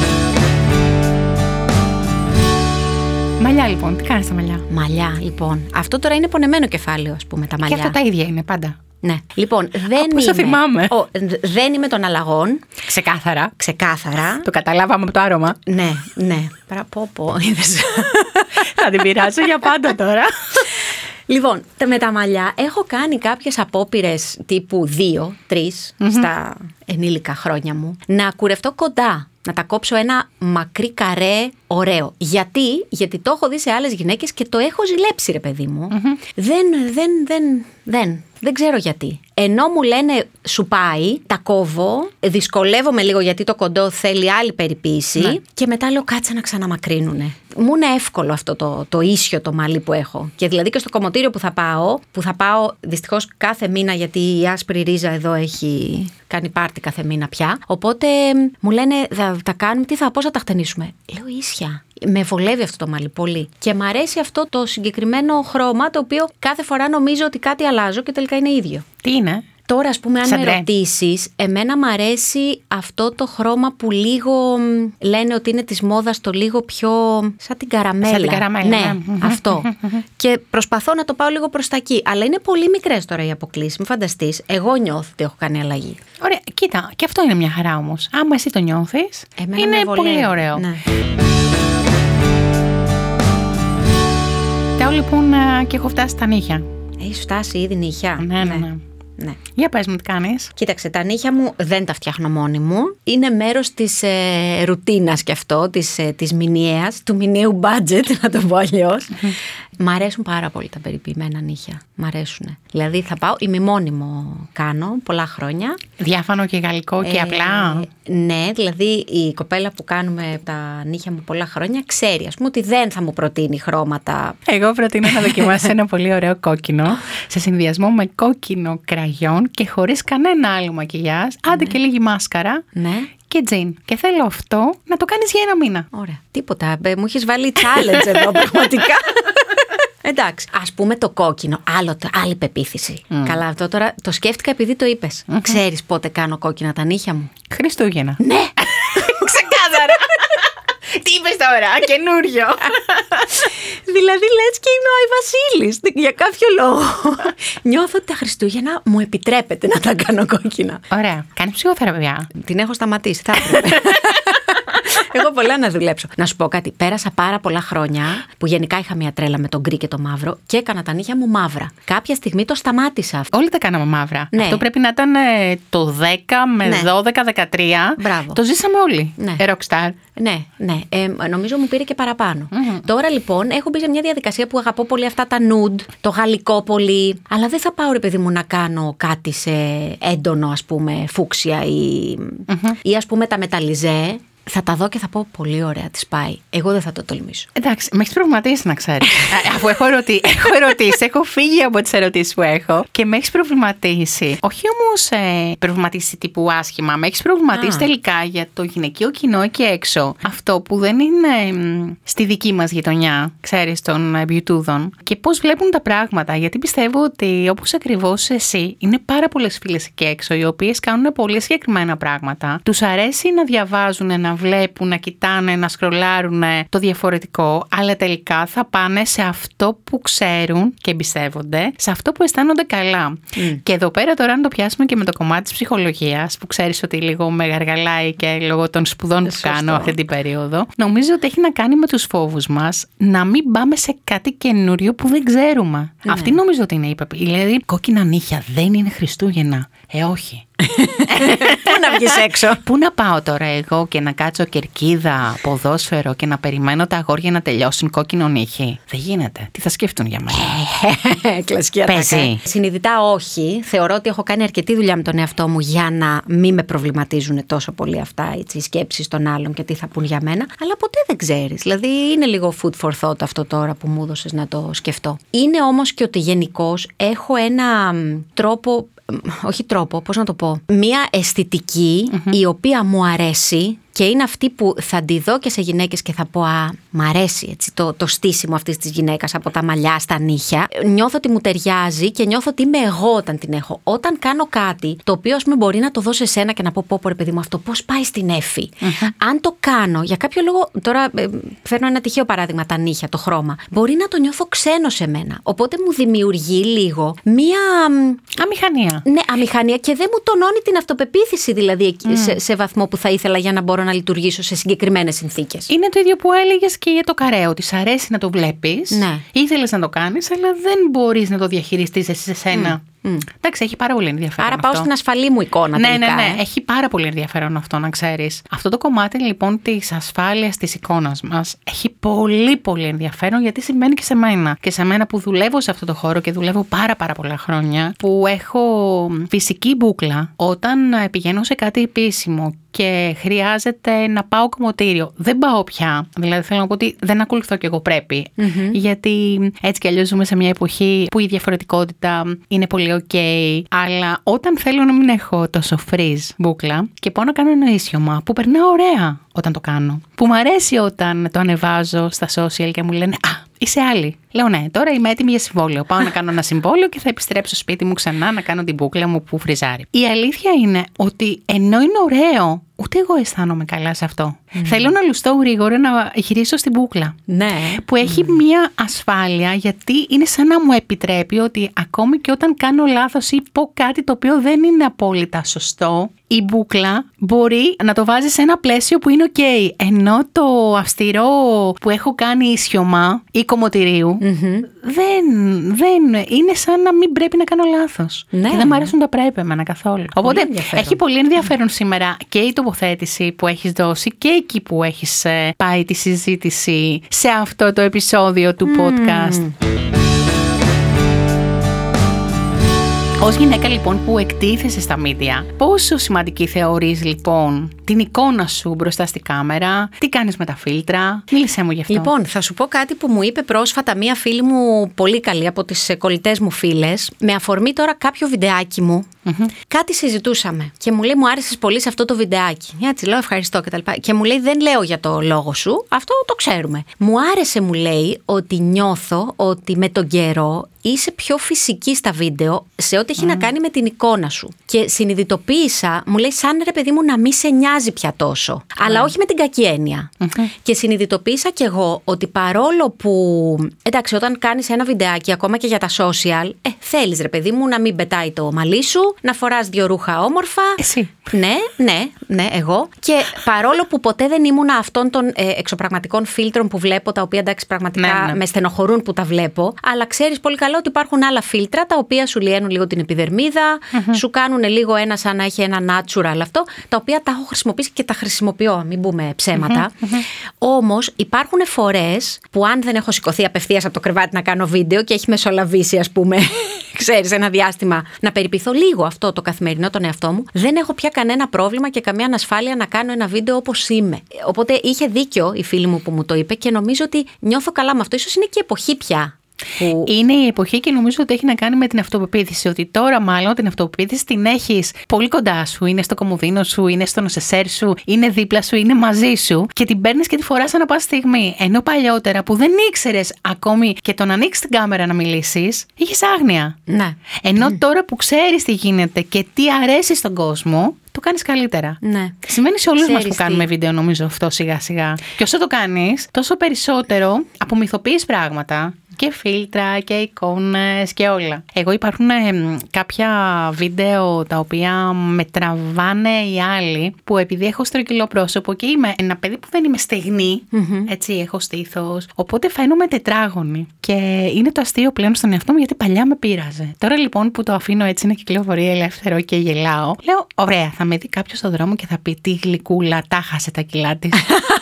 Μαλλιά λοιπόν, τι κάνεις τα μαλλιά? Μαλλιά λοιπόν. Αυτό τώρα είναι πονεμένο κεφάλαιο, ας πούμε, τα μαλλιά. Και αυτά τα ίδια είναι πάντα. Ναι. Λοιπόν, δεν είμαι των αλλαγών. Ξεκάθαρα. Το καταλάβαμε από το άρωμα. Ναι. Πω, είδες. Θα την πειράσω για πάντα τώρα. Λοιπόν, με τα μαλλιά έχω κάνει κάποιες απόπειρες τύπου 2-3 στα ενήλικα χρόνια μου. Να κουρευτώ κοντά. Να τα κόψω ένα μακρύ καρέ ωραίο. Γιατί το έχω δει σε άλλες γυναίκες και το έχω ζηλέψει, ρε παιδί μου. Δεν ξέρω γιατί. Ενώ μου λένε σου πάει, τα κόβω, δυσκολεύομαι λίγο γιατί το κοντό θέλει άλλη περιποίηση και μετά λέω κάτσε να ξαναμακρίνουνε. Μου είναι εύκολο αυτό το ίσιο το μαλλί που έχω. Και δηλαδή και στο κομμωτήριο που θα πάω δυστυχώς κάθε μήνα, γιατί η άσπρη ρίζα εδώ έχει κάνει πάρτι κάθε μήνα πια. Οπότε μου λένε θα κάνουμε, πώς θα τα χτενίσουμε. Λέω ίσια. Με βολεύει αυτό το μαλλί πολύ. Και μ' αρέσει αυτό το συγκεκριμένο χρώμα, το οποίο κάθε φορά νομίζω ότι κάτι αλλάζω και τελικά είναι ίδιο. Τι είναι? Τώρα, ας πούμε, αν με ρωτήσεις, εμένα μ' αρέσει αυτό το χρώμα που λίγο λένε ότι είναι της μόδας, το λίγο πιο σαν την καραμέλα. Σαν την καραμέλα. Ναι, αυτό. Και προσπαθώ να το πάω λίγο προς τα εκεί. Αλλά είναι πολύ μικρές τώρα οι αποκλήσεις. Μην φανταστείς, εγώ νιώθω ότι έχω κάνει αλλαγή. Ωραία, κοίτα, και αυτό είναι μια χαρά όμως. Άμα εσύ το νιώθεις, είναι πολύ ωραίο. Ναι. Τάω λοιπόν και έχω φτάσει στα νύχια. Έχεις φτάσει ήδη νύχια? Ναι. Για πες μου τι κάνεις. Κοίταξε, τα νύχια μου δεν τα φτιάχνω μόνη μου. Είναι μέρος της ρουτίνας και αυτό, της μηνιαίας, του μηνιαίου budget, να το πω αλλιώς. Μ' αρέσουν πάρα πολύ τα περιποιημένα νύχια. Μ' αρέσουν. Δηλαδή θα πάω, ημιμόνιμο κάνω πολλά χρόνια. Διάφανο και γαλλικό και απλά. Ναι, δηλαδή η κοπέλα που κάνουμε τα νύχια μου πολλά χρόνια ξέρει, ας πούμε, ότι δεν θα μου προτείνει χρώματα. Εγώ προτείνω να δοκιμάσεις ένα πολύ ωραίο κόκκινο σε συνδυασμό με κόκκινο κραγιόν και χωρίς κανένα άλλο μακιγιάζ, άντε και λίγη μάσκαρα. Ναι. Και τζιν. Και θέλω αυτό να το κάνεις για ένα μήνα. Ωραία. Τίποτα. Μου έχεις βάλει challenge εδώ πραγματικά. Εντάξει. Ας πούμε το κόκκινο. Άλλη πεποίθηση. Καλά, αυτό τώρα το σκέφτηκα επειδή το είπες. Ξέρεις πότε κάνω κόκκινα τα νύχια μου? Χριστούγεννα. Ναι! Ξεκάθαρα! Τι είπες τώρα, καινούριο. Δηλαδή λες και είμαι ο Άι Βασίλης. Για κάποιο λόγο. Νιώθω ότι τα Χριστούγεννα μου επιτρέπεται να τα κάνω κόκκινα. Ωραία. Κάνεις ψυχοθεραπεία? Την έχω σταματήσει. Θα έπρεπε. Έχω πολλά να δουλέψω. Να σου πω κάτι. Πέρασα πάρα πολλά χρόνια που γενικά είχα μια τρέλα με τον γκρι και το μαύρο και έκανα τα νύχια μου μαύρα. Κάποια στιγμή το σταμάτησα. Όλοι τα κάναμε μαύρα. Ναι. Αυτό πρέπει να ήταν το 10 με 12-13. Μπράβο. Το ζήσαμε όλοι. Ναι. Rockstar. Ναι. Νομίζω μου πήρε και παραπάνω. Τώρα λοιπόν έχω μπει σε μια διαδικασία που αγαπώ πολύ αυτά τα nude, το γαλλικό πολύ. Αλλά δεν θα πάω, ρε παιδί μου, να κάνω κάτι σε έντονο, ας πούμε, φούξια ή ας πούμε τα μεταλλιζέ. Θα τα δω και θα πω πολύ ωραία, της πάει. Εγώ δεν θα το τολμήσω. Εντάξει, με έχεις προβληματίσει να ξέρεις. Αφού έχω ερωτήσει, έχω φύγει από τις ερωτήσεις που έχω και με έχεις προβληματίσει. Όχι όμως προβληματίσει τύπου άσχημα, με έχεις προβληματίσει τελικά για το γυναικείο κοινό εκεί έξω. Αυτό που δεν είναι στη δική μας γειτονιά, ξέρεις, των μπιουτούδων. Και πώς βλέπουν τα πράγματα. Γιατί πιστεύω ότι όπως ακριβώς εσύ, είναι πάρα πολλές φίλες εκεί έξω, οι οποίες κάνουν πολύ συγκεκριμένα πράγματα. Τους αρέσει να διαβάζουν, να βλέπουν, να κοιτάνε, να σκρολάρουν το διαφορετικό, αλλά τελικά θα πάνε σε αυτό που ξέρουν και εμπιστεύονται, σε αυτό που αισθάνονται καλά. Και εδώ πέρα τώρα, αν το πιάσουμε και με το κομμάτι της ψυχολογίας, που ξέρεις ότι λίγο με γαργαλάει και λόγω των σπουδών που κάνω αυτή την περίοδο, νομίζω ότι έχει να κάνει με τους φόβους μας να μην πάμε σε κάτι καινούριο που δεν ξέρουμε. Αυτή νομίζω ότι είναι η δηλαδή, κόκκινα νύχια δεν είναι Χριστούγεννα. Όχι. Πού να βγεις έξω? Πού να πάω τώρα εγώ και να κάτσω κερκίδα, ποδόσφαιρο και να περιμένω τα αγόρια να τελειώσουν κόκκινο νύχι? Δεν γίνεται. Τι θα σκέφτουν για μένα? Κλασική ατάκα. Συνειδητά όχι. Θεωρώ ότι έχω κάνει αρκετή δουλειά με τον εαυτό μου για να μην με προβληματίζουν τόσο πολύ αυτά, έτσι, οι σκέψεις των άλλων και τι θα πούν για μένα. Αλλά ποτέ δεν ξέρεις. Δηλαδή είναι λίγο food for thought αυτό τώρα που μου έδωσες να το σκεφτώ. Είναι όμως και ότι γενικώς έχω ένα τρόπο. Όχι τρόπο, πώς να το πω. Μία αισθητική η οποία μου αρέσει και είναι αυτή που θα τη δω και σε γυναίκες και θα πω μ' αρέσει έτσι, το στήσιμο αυτής της γυναίκας από τα μαλλιά στα νύχια. Νιώθω ότι μου ταιριάζει και νιώθω ότι είμαι εγώ όταν την έχω. Όταν κάνω κάτι το οποίο, ας πούμε, μπορεί να το δω σε σένα και να πω ρε παιδί μου, αυτό πώς πάει στην Εφη. Αν το κάνω για κάποιο λόγο, τώρα φέρνω ένα τυχαίο παράδειγμα, τα νύχια, το χρώμα, μπορεί να το νιώθω ξένο σε μένα. Οπότε μου δημιουργεί λίγο μία αμηχανία. Ναι, αμηχανία και δεν μου τονώνει την αυτοπεποίθηση, δηλαδή σε βαθμό που θα ήθελα για να μπορώ να λειτουργήσω σε συγκεκριμένες συνθήκες. Είναι το ίδιο που έλεγες και για το καρέ, ότι σ' αρέσει να το βλέπεις, ναι. Ήθελες να το κάνεις, αλλά δεν μπορείς να το διαχειριστείς εσύ σε σένα. Εντάξει, έχει πάρα πολύ ενδιαφέρον. Άρα πάω στην ασφαλή μου εικόνα. Ναι, έχει πάρα πολύ ενδιαφέρον αυτό, να ξέρεις. Αυτό το κομμάτι λοιπόν της ασφάλειας της εικόνας μας έχει πολύ πολύ ενδιαφέρον, γιατί συμβαίνει και σε μένα. Και σε μένα που δουλεύω σε αυτό το χώρο και δουλεύω πάρα πολλά χρόνια, που έχω φυσική μπούκλα όταν πηγαίνω σε κάτι επίσημο και χρειάζεται να πάω κομμωτήριο. Δεν πάω πια. Δηλαδή θέλω να πω ότι δεν ακολουθώ και εγώ πρέπει. Γιατί έτσι κι αλλιώς ζούμε σε μια εποχή που η διαφορετικότητα είναι πολύ ok. Αλλά όταν θέλω να μην έχω τόσο freeze μπούκλα και πάω να κάνω ένα ίσιωμα που περνάω ωραία όταν το κάνω. Που μου αρέσει όταν το ανεβάζω στα social και μου λένε είσαι άλλη. Λέω ναι, τώρα είμαι έτοιμη για συμβόλαιο. Πάω να κάνω ένα συμβόλαιο και θα επιστρέψω στο σπίτι μου ξανά να κάνω την μπούκλα μου που φριζάρει. Η αλήθεια είναι ότι ενώ είναι ωραίο, ούτε εγώ αισθάνομαι καλά σε αυτό. Θέλω να λουστώ γρήγορα να γυρίσω στην μπούκλα. Ναι. Που έχει μία ασφάλεια, γιατί είναι σαν να μου επιτρέπει ότι ακόμη και όταν κάνω λάθος ή πω κάτι το οποίο δεν είναι απόλυτα σωστό, η μπούκλα μπορεί να το βάζει σε ένα πλαίσιο που είναι ok. Ενώ το αυστηρό που έχω κάνει ισιωμά ή κομμωτηρίου δεν είναι σαν να μην πρέπει να κάνω λάθος. Ναι. Και δεν μου αρέσουν τα πρέπει εμένα καθόλου. Οπότε έχει πολύ ενδιαφέρον σήμερα και η τοποθέτηση που έχεις δώσει και εκεί που έχεις πάει τη συζήτηση σε αυτό το επεισόδιο του podcast. Ως γυναίκα λοιπόν που εκτίθεσαι στα μίντια, πόσο σημαντική θεωρείς λοιπόν την εικόνα σου μπροστά στη κάμερα, τι κάνεις με τα φίλτρα, μίλησέ μου γι' αυτό. Λοιπόν, θα σου πω κάτι που μου είπε πρόσφατα μία φίλη μου πολύ καλή από τις κολλητές μου φίλες, με αφορμή τώρα κάποιο βιντεάκι μου. Κάτι συζητούσαμε και μου λέει μου άρεσες πολύ σε αυτό το βιντεάκι. Έτσι λέω ευχαριστώ κτλ. Και μου λέει δεν λέω για το λόγο σου, αυτό το ξέρουμε. Μου άρεσε, μου λέει, ότι νιώθω ότι με τον καιρό είσαι πιο φυσική στα βίντεο σε ό,τι έχει να κάνει με την εικόνα σου. Και συνειδητοποίησα, μου λέει, σαν ρε παιδί μου να μην σε νοιάζει πια τόσο. Αλλά όχι με την κακή έννοια. Και συνειδητοποίησα κι εγώ ότι παρόλο που. Εντάξει, όταν κάνεις ένα βιντεάκι, ακόμα και για τα social, θέλεις ρε παιδί μου να μην πετάει το μαλλί σου, να φοράς 2 ρούχα όμορφα. Εσύ. Ναι, εγώ. Και παρόλο που ποτέ δεν ήμουν αυτών των εξωπραγματικών φίλτρων που βλέπω, τα οποία εντάξει πραγματικά με στενοχωρούν που τα βλέπω, αλλά ξέρεις πολύ καλά ότι υπάρχουν άλλα φίλτρα τα οποία σου λιένουν λίγο την επιδερμίδα, σου κάνουν λίγο ένα σαν να έχει ένα natural αυτό, τα οποία τα έχω χρησιμοποιήσει και τα χρησιμοποιώ, μην πούμε ψέματα. Όμως υπάρχουν φορές που αν δεν έχω σηκωθεί απευθείας από το κρεβάτι να κάνω βίντεο και έχει μεσολαβήσει, ας πούμε, ξέρεις, ένα διάστημα να περιποιηθώ λίγο αυτό το καθημερινό τον εαυτό μου, δεν έχω πια κανένα πρόβλημα και καμία ανασφάλεια να κάνω ένα βίντεο όπως είμαι. Οπότε είχε δίκιο η φίλη μου που μου το είπε και νομίζω ότι νιώθω καλά με αυτό. Ίσως είναι και η εποχή πια. Που... Είναι η εποχή και νομίζω ότι έχει να κάνει με την αυτοπεποίθηση. Ότι τώρα, μάλλον, την αυτοπεποίθηση την έχεις πολύ κοντά σου. Είναι στο κομμωδίνο σου, είναι στο νοσεσέρ σου, είναι δίπλα σου, είναι μαζί σου και την παίρνεις και τη φοράς ανά πάσα στιγμή. Ενώ παλιότερα που δεν ήξερες ακόμη και το να ανοίξεις την κάμερα να μιλήσεις, είχες άγνοια. Ναι. Ενώ τώρα που ξέρεις τι γίνεται και τι αρέσει στον κόσμο, το κάνεις καλύτερα. Ναι. Σημαίνει σε όλους μας που κάνουμε βίντεο, νομίζω αυτό σιγά-σιγά. Και όσο το κάνεις, τόσο περισσότερο απομυθοποιείς πράγματα. Και φίλτρα και εικόνες και όλα. Εγώ υπάρχουν κάποια βίντεο τα οποία με τραβάνε οι άλλοι, που επειδή έχω στρογγυλό πρόσωπο και είμαι ένα παιδί που δεν είμαι στεγνή, έτσι έχω στήθος, οπότε φαίνομαι τετράγωνη. Και είναι το αστείο πλέον στον εαυτό μου, γιατί παλιά με πείραζε. Τώρα λοιπόν που το αφήνω έτσι να κυκλοφορεί ελεύθερο και γελάω, λέω ωραία, θα με δει κάποιος στον δρόμο και θα πει τι γλυκούλα, τα χάσε τα κιλά της.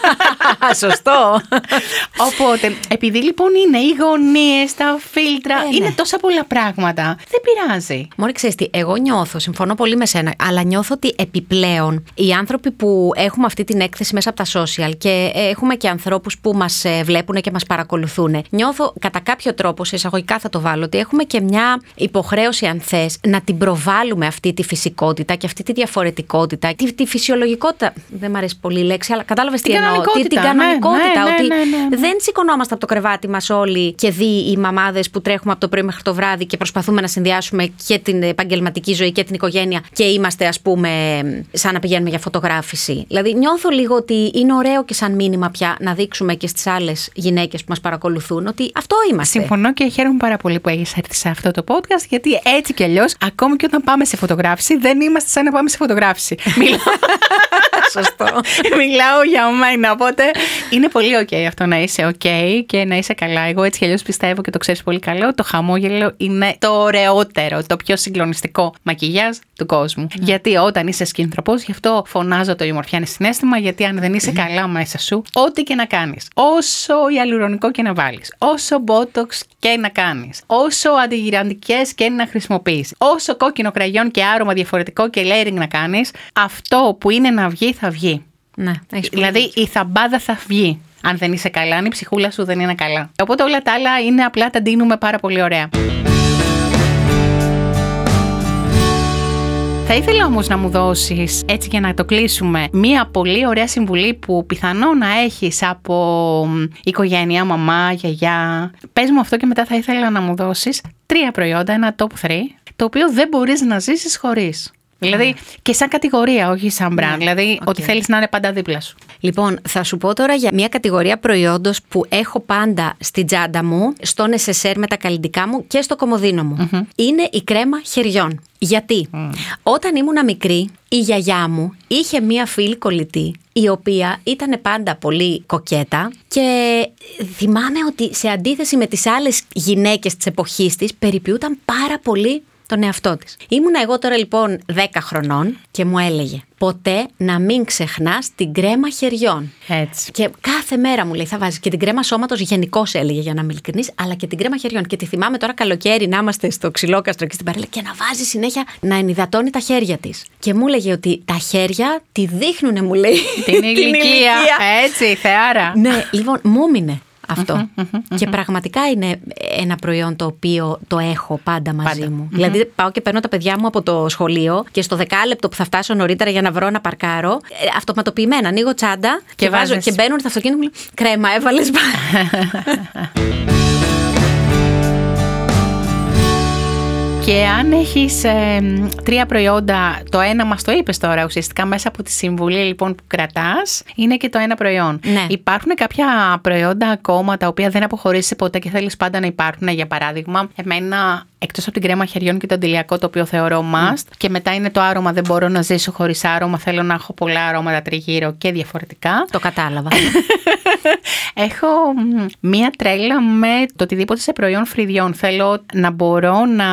Σωστό. Οπότε, επειδή λοιπόν είναι οι γωνίες, τα φίλτρα, είναι τόσα πολλά πράγματα, δεν πειράζει. Μωρή, ξέρεις τι, εγώ νιώθω, συμφωνώ πολύ με σένα, αλλά νιώθω ότι επιπλέον οι άνθρωποι που έχουμε αυτή την έκθεση μέσα από τα social και έχουμε και ανθρώπους που μας βλέπουν και μας παρακολουθούν, νιώθω κατά κάποιο τρόπο, σε εισαγωγικά θα το βάλω, ότι έχουμε και μια υποχρέωση, αν θες, να την προβάλλουμε αυτή τη φυσικότητα και αυτή τη διαφορετικότητα, τη φυσιολογικότητα. Δεν μου αρέσει πολύ η λέξη, αλλά κατάλαβες τι εννοώ. Την κανονικότητα. Ότι δεν σηκωνόμαστε από το κρεβάτι μας όλοι και δει οι μαμάδες που τρέχουμε από το πρωί μέχρι το βράδυ και προσπαθούμε να συνδυάσουμε και την επαγγελματική ζωή και την οικογένεια και είμαστε, ας πούμε, σαν να πηγαίνουμε για φωτογράφηση. Δηλαδή, νιώθω λίγο ότι είναι ωραίο και σαν μήνυμα πια να δείξουμε και στις άλλες γυναίκες που μας παρακολουθούν ότι αυτό είμαστε. Συμφωνώ και χαίρομαι πάρα πολύ που έχεις έρθει σε αυτό το podcast, γιατί έτσι κι αλλιώς, ακόμη και όταν πάμε σε φωτογράφηση, δεν είμαστε σαν να πάμε σε φωτογράφηση. Σωστό. Μιλάω για μένα, οπότε είναι πολύ ok αυτό να είσαι ok και να είσαι καλά. Εγώ έτσι κι αλλιώς πιστεύω και το ξέρεις πολύ καλό, το χαμόγελο είναι το ωραιότερο, το πιο συγκλονιστικό μακιγιάζ του κόσμου. Γιατί όταν είσαι σκηνοτροπός, γι' αυτό φωνάζω το η ομορφιά είναι συναίσθημα, γιατί αν δεν είσαι καλά μέσα σου, ό,τι και να κάνεις, όσο ιαλουρονικό και να βάλεις, όσο μπότοξ και να κάνεις, όσο αντιγυραντικές και να χρησιμοποιήσεις, όσο κόκκινο κραγιόν και άρωμα διαφορετικό και layering να κάνεις, αυτό που είναι να βγει θα βγει. Ναι, δηλαδή η θαμπάδα θα βγει. Αν δεν είσαι καλά, αν η ψυχούλα σου δεν είναι καλά. Οπότε όλα τα άλλα είναι απλά τα ντύνουμε πάρα πολύ ωραία. Θα ήθελα όμως να μου δώσεις, έτσι για να το κλείσουμε, μία πολύ ωραία συμβουλή που πιθανό να έχεις από οικογένεια, μαμά, γιαγιά. Πες μου αυτό και μετά θα ήθελα να μου δώσεις 3 προϊόντα, ένα top 3, το οποίο δεν μπορείς να ζήσεις χωρίς. Δηλαδή και σαν κατηγορία, όχι σαν brand. Δηλαδή ότι θέλεις να είναι πάντα δίπλα σου. Λοιπόν, θα σου πω τώρα για μια κατηγορία προϊόντος που έχω πάντα στην τσάντα μου, στο νεσεσέρ με τα καλλυντικά μου και στο κομμωδίνο μου. Είναι η κρέμα χεριών. Γιατί όταν ήμουνα μικρή, η γιαγιά μου είχε μία φίλη κολλητή, η οποία ήταν πάντα πολύ κοκέτα και θυμάμαι ότι σε αντίθεση με τις άλλες γυναίκες της εποχής της, περιποιούταν πάρα πολύ τον εαυτό της. Ήμουνα εγώ τώρα λοιπόν 10 χρονών και μου έλεγε ποτέ να μην ξεχνάς την κρέμα χεριών. Έτσι. Και κάθε μέρα μου λέει θα βάζεις και την κρέμα σώματος, γενικώς έλεγε για να είμαι ειλικρινής, αλλά και την κρέμα χεριών. Και τη θυμάμαι τώρα καλοκαίρι να είμαστε στο Ξυλόκαστρο και στην παρέλα και να βάζει συνέχεια να ενυδατώνει τα χέρια της. Και μου έλεγε ότι τα χέρια τη δείχνουνε, μου λέει, την ηλικία. Έτσι, θεάρα. Ναι, λοιπόν, μου έμεινε αυτό. Και πραγματικά είναι ένα προϊόν το οποίο το έχω πάντα μαζί μου. Δηλαδή πάω και παίρνω τα παιδιά μου από το σχολείο και στο 10 λεπτό που θα φτάσω νωρίτερα για να βρω να παρκάρω, αυτοματοποιημένα ανοίγω τσάντα και βάζω και μπαίνουν στο αυτοκίνητο μου, κρέμα έβαλες. Και αν έχεις 3 προϊόντα, το ένα μας το είπες τώρα, ουσιαστικά μέσα από τη συμβουλή λοιπόν που κρατάς, είναι και το ένα προϊόν. Ναι. Υπάρχουν κάποια προϊόντα ακόμα τα οποία δεν αποχωρήσεις ποτέ και θέλεις πάντα να υπάρχουν. Για παράδειγμα, εμένα, εκτός από την κρέμα χεριών και το αντιλιακό, το οποίο θεωρώ must, και μετά είναι το άρωμα, δεν μπορώ να ζήσω χωρίς άρωμα, θέλω να έχω πολλά αρώματα τριγύρω και διαφορετικά. Το κατάλαβα. Έχω μία τρέλα με το οτιδήποτε σε προϊόν φρυδιών. Θέλω να μπορώ να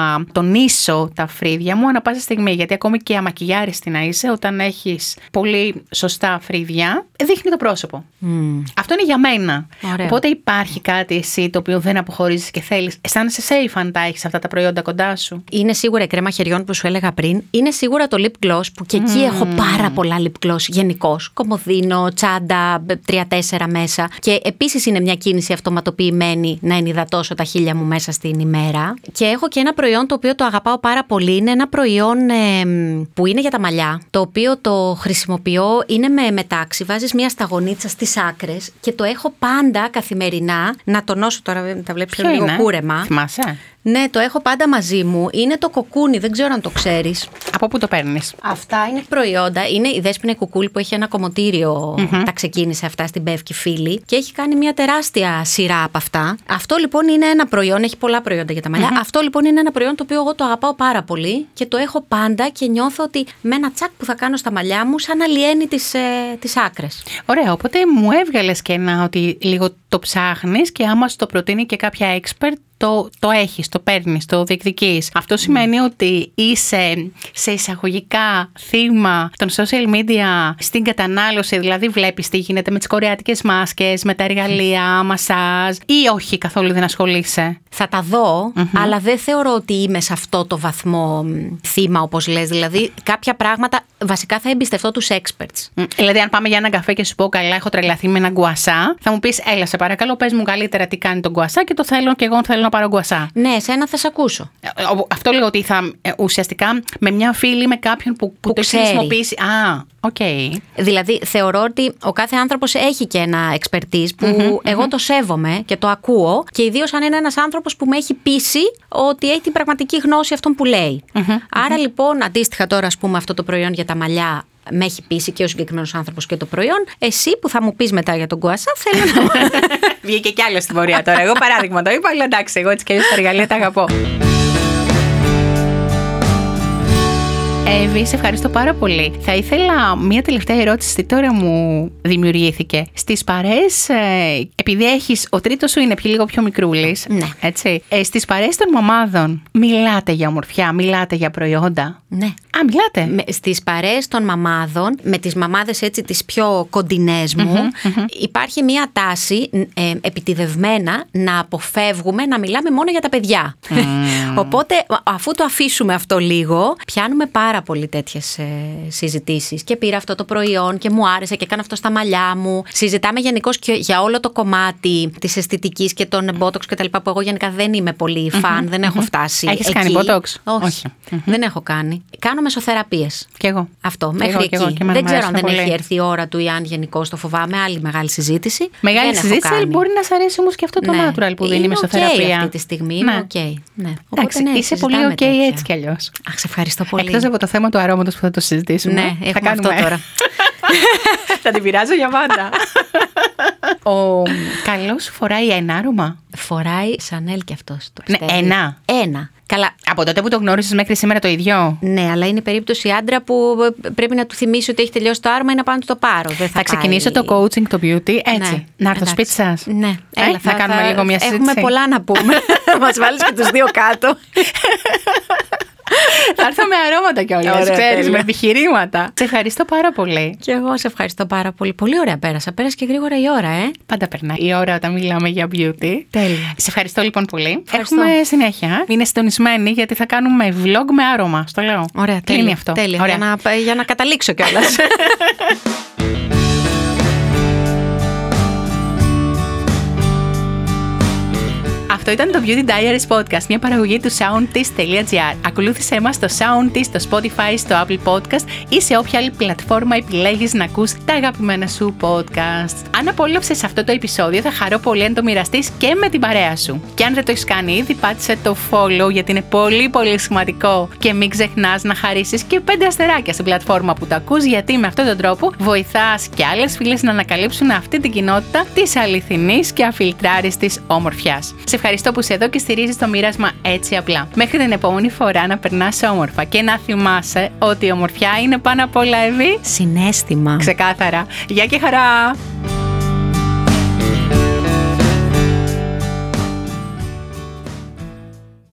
τονίσω τα φρύδια μου ανά πάσα στιγμή, γιατί ακόμη και αμακιγιάριστη να είσαι, όταν έχεις πολύ σωστά φρύδια, δείχνει το πρόσωπο. Αυτό είναι για μένα. Ωραίο. Οπότε υπάρχει κάτι εσύ το οποίο δεν αποχωρίζεις και θέλεις. Αισθάνεσαι safe αν τα έχεις αυτά τα προϊόντα κοντά σου. Είναι σίγουρα η κρέμα χεριών που σου έλεγα πριν. Είναι σίγουρα το lip gloss, που και εκεί έχω πάρα πολλά lip gloss γενικώς. Κομμωδίνο, τσάντα, 3-4 μέσα. Και επίσης είναι μια κίνηση αυτοματοποιημένη να ενυδατώσω τα χείλια μου μέσα στην ημέρα. Και έχω και ένα προϊόν το οποίο το αγαπάω πάρα πολύ. Είναι ένα προϊόν που είναι για τα μαλλιά, το οποίο το χρησιμοποιώ, είναι με μετάξι. Βάζεις μια σταγονίτσα στις άκρες και το έχω πάντα καθημερινά να τονώσω. Τώρα τα βλέπεις λίγο κούρεμα. Θυμάσαι? Ναι, το έχω πάντα μαζί μου. Είναι το κοκούνι, δεν ξέρω αν το ξέρεις. Από πού το παίρνεις? Αυτά είναι προϊόντα. Είναι η Δέσποινα Κουκούλη που έχει ένα κομμωτήριο. Τα ξεκίνησε αυτά στην Πεύκη Φίλη και έχει κάνει μια τεράστια σειρά από αυτά. Αυτό λοιπόν είναι ένα προϊόν, έχει πολλά προϊόντα για τα μαλλιά. Αυτό λοιπόν είναι ένα προϊόν το οποίο εγώ το αγαπάω πάρα πολύ και το έχω πάντα και νιώθω ότι με ένα τσακ που θα κάνω στα μαλλιά μου, σαν να λιένει τις άκρες. Ωραία, οπότε μου έβγαλες και ένα ότι λίγο το ψάχνεις και άμα σου το προτείνει και κάποια expert, το έχεις, το παίρνεις, το διεκδικείς. Αυτό σημαίνει ότι είσαι σε εισαγωγικά θύμα των social media στην κατανάλωση, δηλαδή βλέπεις τι γίνεται με τις κορεάτικες μάσκες, με τα εργαλεία, μασάζ, ή όχι, καθόλου δεν ασχολείσαι? Θα τα δω, αλλά δεν θεωρώ ότι είμαι σε αυτό το βαθμό θύμα, όπως λες. Δηλαδή, κάποια πράγματα βασικά θα εμπιστευτώ τους experts. Δηλαδή, αν πάμε για έναν καφέ και σου πω, καλά, έχω τρελαθεί με έναν γκουασά, θα μου πεις, έλα, σε παρακαλώ, πες μου καλύτερα τι κάνει τον γκουασά και το θέλω και εγώ θέλω να πάρω γκουασά. Ναι, εσένα θα σε ακούσω. Αυτό λέω ότι θα ουσιαστικά με μια φίλη, με κάποιον που το έχει χρησιμοποιήσει. Οκ. Δηλαδή, θεωρώ ότι ο κάθε άνθρωπος έχει και ένα expertise που εγώ το σέβομαι και το ακούω, και ιδίως αν είναι ένας άνθρωπος που με έχει πείσει ότι έχει την πραγματική γνώση αυτών που λέει. Άρα λοιπόν, αντίστοιχα τώρα, ας πούμε, αυτό το προϊόν για τα μαλλιά με έχει πείσει και ο συγκεκριμένος άνθρωπος και το προϊόν. Εσύ που θα μου πεις μετά για τον γκουασά, θέλω να. Βγήκε κι άλλο στην πορεία τώρα. Εγώ παράδειγμα το είπα, αλλά εντάξει, εγώ έτσι κι αλλιώς τα εργαλεία τα αγαπώ. Εύη, σε ευχαριστώ πάρα πολύ. Θα ήθελα μία τελευταία ερώτηση, τι τώρα μου δημιουργήθηκε. Στις παρέες, επειδή ο τρίτος σου είναι λίγο πιο μικρούλης, ναι. Έτσι, στις παρέες των μαμάδων μιλάτε για ομορφιά, μιλάτε για προϊόντα? Ναι. Μιλάτε. Στις παρέες των μαμάδων, με τις μαμάδες έτσι τις πιο κοντινές μου, υπάρχει μία τάση επιτηδευμένα να αποφεύγουμε να μιλάμε μόνο για τα παιδιά. Οπότε, αφού το αφήσουμε αυτό λίγο, πιάνουμε πάρα πολύ τέτοιες συζητήσεις. Και πήρα αυτό το προϊόν και μου άρεσε και κάνω αυτό στα μαλλιά μου. Συζητάμε γενικώς και για όλο το κομμάτι της αισθητικής και των botox και τα λοιπά, που εγώ γενικά δεν είμαι πολύ φαν, δεν έχω φτάσει. Έχεις κάνει botox? Όχι. Δεν έχω κάνει. Κάνω μεσοθεραπείες. Κι εγώ. Αυτό, μέχρι εκεί. Δεν ξέρω αν δεν έχει έρθει η ώρα του ή αν γενικώς το φοβάμαι. Άλλη μεγάλη συζήτηση. Μεγάλη συζήτηση, αλλά μπορεί να σ' αρέσει όμως και αυτό το natural που δίνει η μεσοθεραπεία. Αυτή τη στιγμή είναι οκ. Εντάξει, είσαι πολύ οκ έτσι κι αλλιώς. Αχ, σε ευχαριστώ πολύ. Εκτός από το θέμα του αρώματος που θα το συζητήσουμε. Ναι, θα κάνουμε αυτό τώρα. Θα την πειράζω για πάντα. Ο καλός φοράει ένα άρωμα? Φοράει Chanel κι αυτός. Ναι, ένα. Καλά. Από τότε που το γνώρισες μέχρι σήμερα το ίδιο? Ναι, αλλά είναι περίπτωση άντρα που πρέπει να του θυμίσει ότι έχει τελειώσει το άρωμα ή να πάνω να το πάρω. Δεν θα ξεκινήσω το coaching, το beauty, έτσι. Ναι, να έρθω στο σπίτι σας. Ναι, να κάνουμε λίγο μια συζήτηση. Έχουμε πολλά να πούμε. Μας βάλεις και τους δύο κάτω. Θα έρθω με αρώματα κιόλας, ξέρεις, με επιχειρήματα. Σε ευχαριστώ πάρα πολύ. Και εγώ σε ευχαριστώ πάρα πολύ. Πολύ ωραία πέρασα. Πέρασε και γρήγορα η ώρα, Πάντα περνάει η ώρα όταν μιλάμε για beauty. Τέλεια. Σε ευχαριστώ λοιπόν πολύ. Έχουμε συνέχεια. Είναι συντονισμένοι γιατί θα κάνουμε vlog με άρωμα. Στο λέω. Ωραία, κλείνει αυτό. Τέλεια. Για να καταλήξω κιόλας. Αυτό Αυτό ήταν το Beauty Diaries Podcast, μια παραγωγή του soundtease.gr. Ακολούθησέ μας στο Soundtease, στο Spotify, στο Apple Podcast ή σε όποια άλλη πλατφόρμα επιλέγεις να ακούς τα αγαπημένα σου podcast. Αν απόλαυσες αυτό το επεισόδιο, θα χαρώ πολύ αν το μοιραστείς και με την παρέα σου. Και αν δεν το έχεις κάνει ήδη, πάτησε το follow γιατί είναι πολύ πολύ σημαντικό. Και μην ξεχνάς να χαρίσεις και 5 αστεράκια στην πλατφόρμα που το ακούς, γιατί με αυτόν τον τρόπο βοηθάς και άλλες φίλες να ανακαλύψουν αυτή την κοινότητα της αληθινής και αφιλτράριστης ομορφιάς. Σε ευχαριστώ που είσαι εδώ και στηρίζεις το μοίρασμα έτσι απλά. Μέχρι την επόμενη φορά να περνάς όμορφα και να θυμάσαι ότι η ομορφιά είναι πάνω απ' όλα, Εύη, συναίσθημα. Ξεκάθαρα. Γεια και χαρά!